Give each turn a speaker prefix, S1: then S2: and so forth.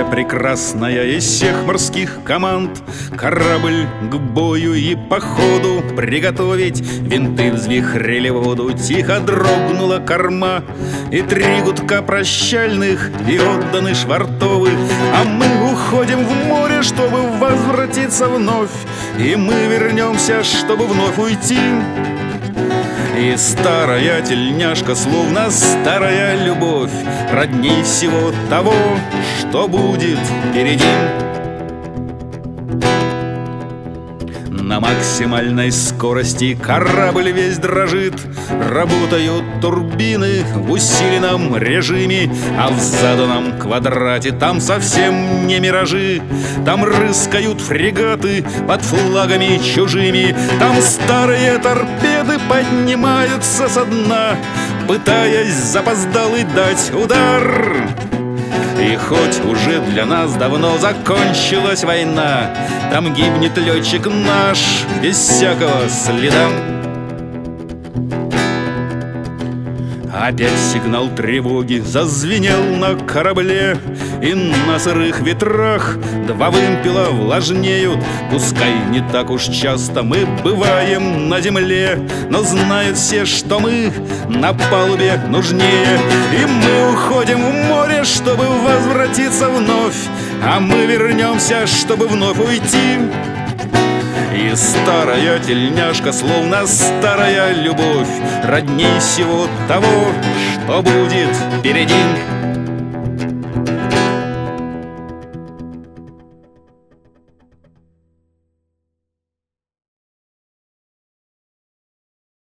S1: прекрасная из всех морских команд. Корабль к бою и походу приготовить. Винты взвихрили воду, тихо дрогнула корма, и 3 гудка прощальных, и отданы швартовы. А мы уходим в море, чтобы возвратиться вновь, и мы вернемся, чтобы вновь уйти. И старая тельняшка, словно старая любовь, родней всего того, что будет впереди. На максимальной скорости корабль весь дрожит, работают турбины в усиленном режиме, а в заданном квадрате там совсем не миражи. Там рыскают фрегаты под флагами чужими, там старые торпеды поднимаются со дна, пытаясь запоздалый дать удар. И хоть уже для нас давно закончилась война, там гибнет летчик наш без всякого следа. Опять сигнал тревоги зазвенел на корабле, и на сырых ветрах 2 вымпела влажнеют. Пускай не так уж часто мы бываем на земле, но знают все, что мы на палубе нужнее. И мы уходим в море, чтобы возвратиться вновь, а мы вернемся, чтобы вновь уйти. И старая тельняшка, словно старая любовь, родней всего того, что будет впереди.